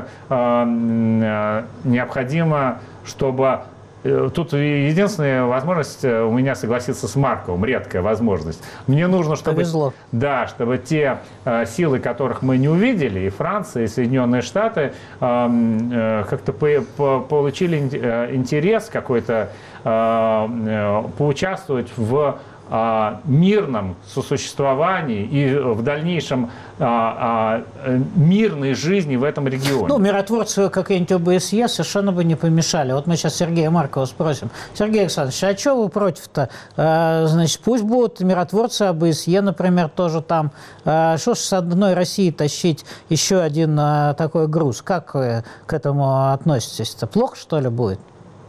необходимо, чтобы... Тут единственная возможность у меня согласиться с Марковым, редкая возможность. Мне нужно, чтобы, чтобы те силы, которых мы не увидели, и Франция, и Соединенные Штаты, как-то получили интерес какой-то поучаствовать в мирном сосуществовании и в дальнейшем мирной жизни в этом регионе. Ну, миротворцы какие-нибудь ОБСЕ совершенно бы не помешали. Вот мы сейчас Сергея Маркова спросим. Сергей Александрович, а что вы против-то? Значит, пусть будут миротворцы ОБСЕ, например, тоже там. Что ж с одной России тащить еще один такой груз? Как вы к этому относитесь-то? Плохо, что ли, будет?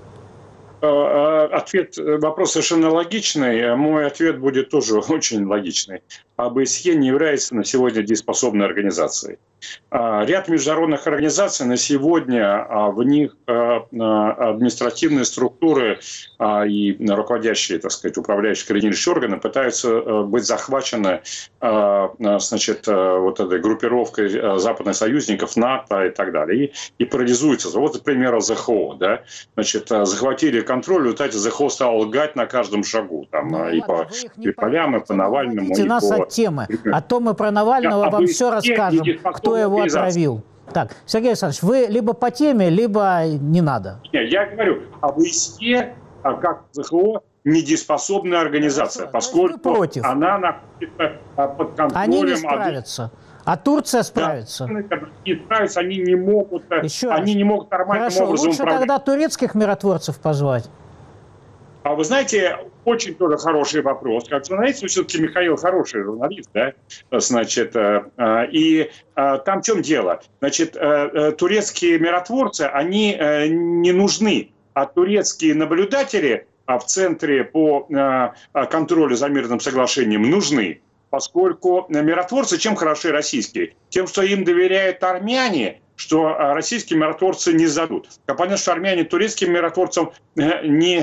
Вопрос совершенно логичный. Мой ответ будет тоже очень логичный. ОБСЕ не является на сегодня дееспособной организацией. Ряд международных организаций на сегодня, в них административные структуры и руководящие, так сказать, управляющие координирующие органы пытаются быть захвачены, значит, вот этой группировкой западных союзников, НАТО и так далее, и парализуются. Вот, например, ЗХО, да, значит, захватили контроль, вот эти ЗХО стало лгать на каждом шагу, там, и по полям, и по Навальному, и нас от темы. А то мы про Навального вам все расскажем, кто его отравил. Так, Сергей Александрович, вы либо по теме, либо не надо. Нет, я говорю, ОБСЕ, как ЗХО, недееспособная организация, поскольку она находится под контролем... Они не справятся. А Турция справится. Не справятся, они не могут, они не могут нормальным образом управлять. Лучше тогда турецких миротворцев позвать. А вы знаете, очень тоже хороший вопрос. Как журналист, все-таки Михаил хороший журналист, да? Значит, и там в чем дело? Значит, турецкие миротворцы, они не нужны, а турецкие наблюдатели в Центре по контролю за мирным соглашением нужны. Поскольку миротворцы чем хороши российские? Тем, что им доверяют армяне, что российские миротворцы не сдадут. Понятно, что армяне турецким миротворцам не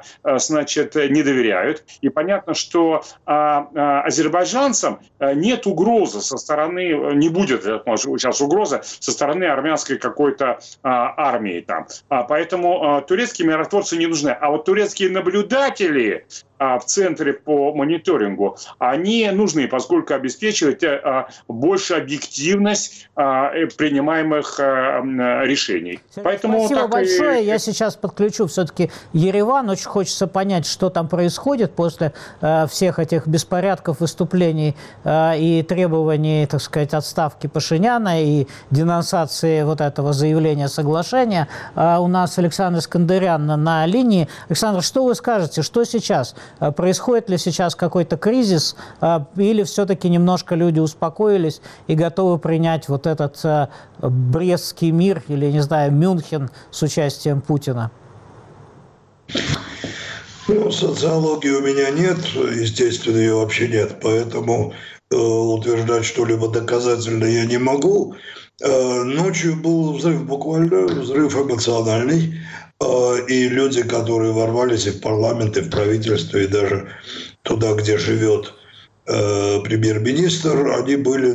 доверяют. И понятно, что азербайджанцам нет угрозы со стороны, не будет сейчас угрозы со стороны армянской какой-то армии там. Поэтому турецкие миротворцы не нужны. А вот турецкие наблюдатели в Центре по мониторингу, они нужны, поскольку обеспечивают большую объективность принимаемых решений. Поэтому спасибо большое. Я сейчас подключу все-таки Ереван. Очень хочется понять, что там происходит после всех этих беспорядков, выступлений и требований, так сказать, отставки Пашиняна и денонсации вот этого заявления соглашения. У нас Александр Скандырян на линии. Александр, что вы скажете? Что сейчас? Происходит ли сейчас какой-то кризис, или все-таки немножко люди успокоились и готовы принять вот этот Брестский мир или, не знаю, Мюнхен с участием Путина? Ну, социологии у меня нет, естественно, ее вообще нет, поэтому утверждать что-либо доказательно я не могу. Ночью был взрыв, буквально взрыв эмоциональный, и люди, которые ворвались и в парламент, и в правительство, и даже туда, где живет премьер-министр, они были,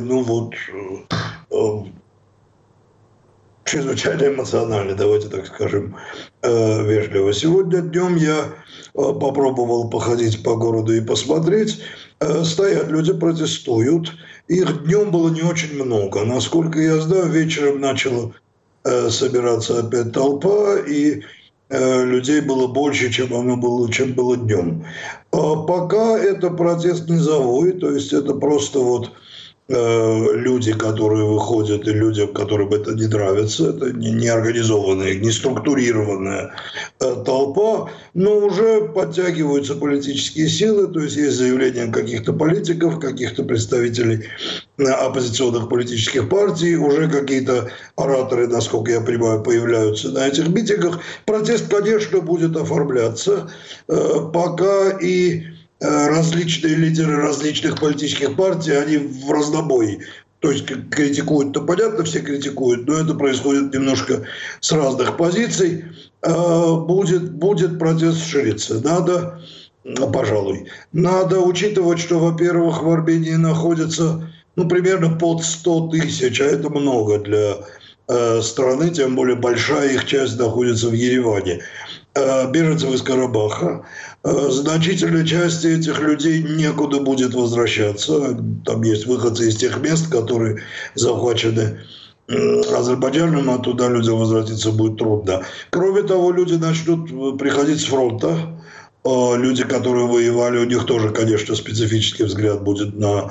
чрезвычайно эмоциональны, давайте так скажем вежливо. Сегодня днем я попробовал походить по городу и посмотреть. Стоят люди, протестуют. Их днем было не очень много. Насколько я знаю, вечером начала собираться опять толпа, и людей было больше, чем было днем. Пока это протест низовой, то есть это просто вот люди, которые выходят, и людям, которым это не нравится, это не организованная, не структурированная толпа, но уже подтягиваются политические силы, то есть есть заявления каких-то политиков, каких-то представителей оппозиционных политических партий, уже какие-то ораторы, насколько я понимаю, появляются на этих митингах. Протест, конечно, будет оформляться, пока и различные лидеры различных политических партий, они в разнобой. То есть критикуют, то понятно, все критикуют, но это происходит немножко с разных позиций. Будет протест шириться. Пожалуй. Надо учитывать, что, во-первых, в Армении находится примерно под 100 тысяч, а это много для страны, тем более большая их часть находится в Ереване. Беженцев из Карабаха. Значительной части этих людей некуда будет возвращаться. Там есть выходцы из тех мест, которые захвачены Азербайджаном, а туда людям возвратиться будет трудно. Кроме того, люди начнут приходить с фронта. люди, которые воевали, у них тоже, конечно, специфический взгляд будет на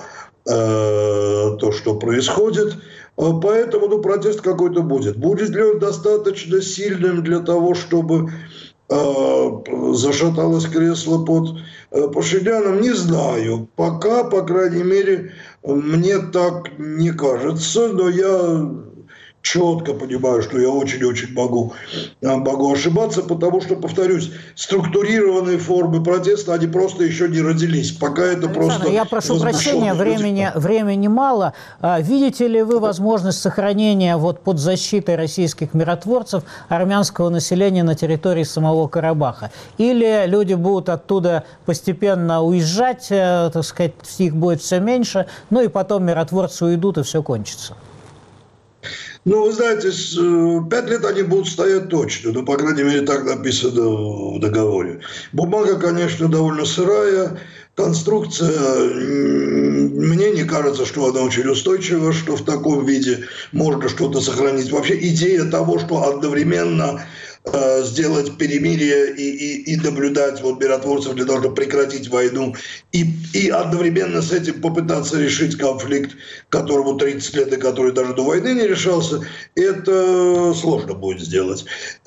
то, что происходит. Поэтому протест какой-то будет. Будет ли он достаточно сильным для того, чтобы зашаталось кресло под Пашиняном, не знаю. Пока, по крайней мере, мне так не кажется, но я четко понимаю, что я очень-очень могу ошибаться, потому что, повторюсь, структурированные формы протеста, они просто еще не родились. Пока это Александр, просто... я прошу прощения, времени мало. Видите ли вы возможность сохранения под защитой российских миротворцев армянского населения на территории самого Карабаха? Или люди будут оттуда постепенно уезжать, так сказать, их будет все меньше, ну и потом миротворцы уйдут, и все кончится? Ну, вы знаете, 5 лет они будут стоять точно. Ну, по крайней мере, так написано в договоре. Бумага, конечно, довольно сырая. Конструкция, мне не кажется, что она очень устойчива, что в таком виде можно что-то сохранить. Вообще идея того, что одновременно сделать перемирие и наблюдать миротворцев для того, чтобы прекратить войну, и одновременно с этим попытаться решить конфликт, которому 30 лет и который даже до войны не решался, это сложно будет сделать.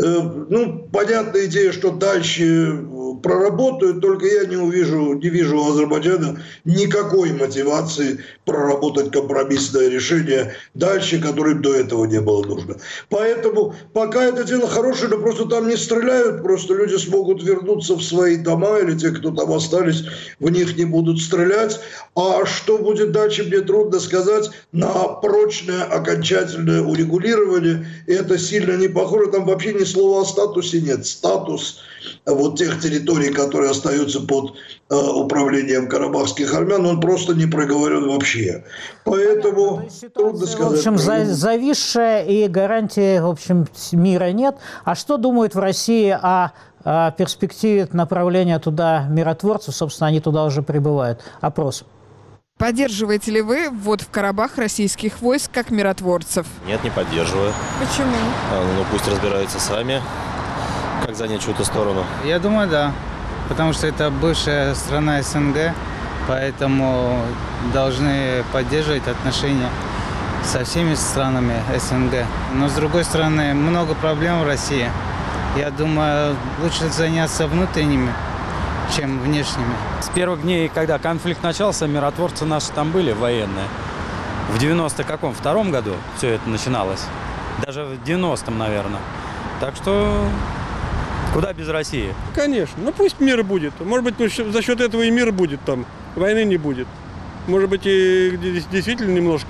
Ну, понятная идея, что дальше проработают, только я не вижу у Азербайджана никакой мотивации проработать компромиссное решение дальше, которым до этого не было нужно. Поэтому пока это дело хорошее, но просто там не стреляют, просто люди смогут вернуться в свои дома, или те, кто там остались, в них не будут стрелять. А что будет дальше, мне трудно сказать. На прочное окончательное урегулирование это сильно не похоже. Там вообще ни слова о статусе нет. Статус тех территорий, которые остаются под управлением карабахских армян, он просто не проговорен вообще. Поэтому трудно сказать. В общем, зависшая и гарантии, в общем, мира нет. А что думают в России о перспективе направления туда миротворцев? Собственно, они туда уже прибывают. Опрос. Поддерживаете ли вы ввод в Карабах российских войск как миротворцев? Нет, не поддерживаю. Почему? Ну, пусть разбираются сами, как занять чью-то сторону. Я думаю, да. Потому что это бывшая страна СНГ, поэтому должны поддерживать отношения со всеми странами СНГ. Но, с другой стороны, много проблем в России. Я думаю, лучше заняться внутренними, чем внешними. С первых дней, когда конфликт начался, миротворцы наши там были, военные. В 92-м году все это начиналось. Даже в 90-м, наверное. Так что куда без России? Конечно. Ну пусть мир будет. Может быть, за счет этого и мир будет там. Войны не будет. Может быть, и действительно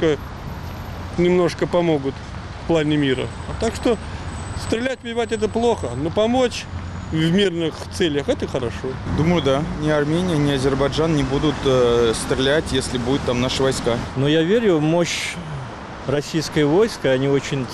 немножко помогут в плане мира. Так что стрелять, убивать это плохо. Но помочь в мирных целях это хорошо. Думаю, да. Ни Армения, ни Азербайджан не будут стрелять, если будут там наши войска. Но я верю в мощь российского войска. Они очень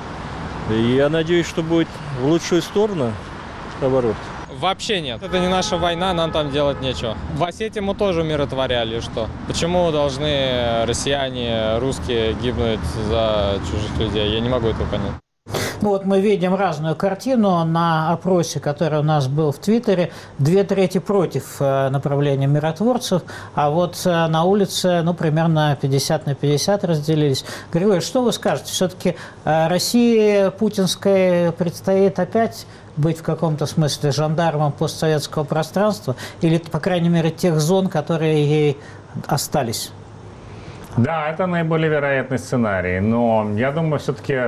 я надеюсь, что будет в лучшую сторону. Наоборот. Вообще нет. Это не наша война, нам там делать нечего. В Осетии мы тоже умиротворяли, что? Почему должны россияне, русские гибнуть за чужих людей? Я не могу этого понять. Ну мы видим разную картину. На опросе, который у нас был в Твиттере, 2/3 против направления миротворцев, а на улице, примерно 50 на 50 разделились. Григорий, что вы скажете? Все-таки России путинской предстоит опять быть в каком-то смысле жандармом постсоветского пространства или, по крайней мере, тех зон, которые ей остались? Да, это наиболее вероятный сценарий, но я думаю, все-таки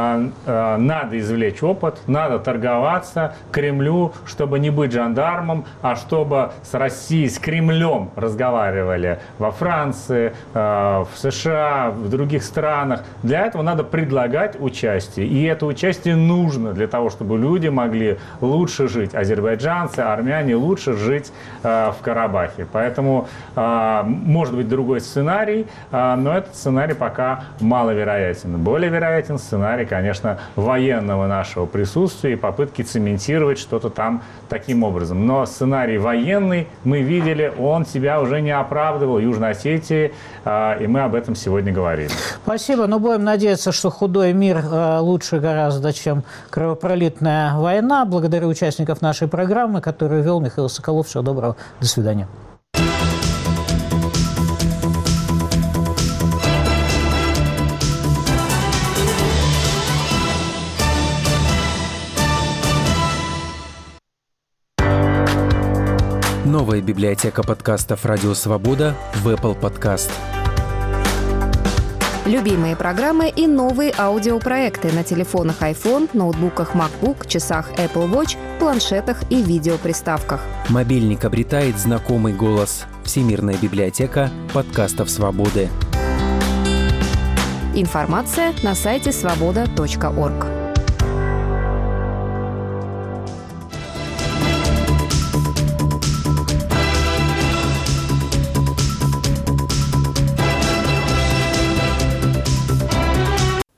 надо извлечь опыт, надо торговаться Кремлю, чтобы не быть жандармом, а чтобы с Россией, с Кремлем разговаривали во Франции, в США, в других странах. Для этого надо предлагать участие. И это участие нужно для того, чтобы люди могли лучше жить, азербайджанцы, армяне лучше жить в Карабахе. Поэтому может быть другой сценарий, но этот сценарий пока маловероятен. Более вероятен сценарий, конечно, военного нашего присутствия и попытки цементировать что-то там таким образом. Но сценарий военный, мы видели, он себя уже не оправдывал Южной Осетии, и мы об этом сегодня говорили. Спасибо. Но будем надеяться, что худой мир лучше гораздо, чем кровопролитная война. Благодарю участников нашей программы, которую вел Михаил Соколов. Всего доброго. До свидания. Новая библиотека подкастов «Радио Свобода» в Apple Podcast. Любимые программы и новые аудиопроекты на телефонах iPhone, ноутбуках MacBook, часах Apple Watch, планшетах и видеоприставках. Мобильник обретает знакомый голос. Всемирная библиотека подкастов «Свободы». Информация на сайте svoboda.org.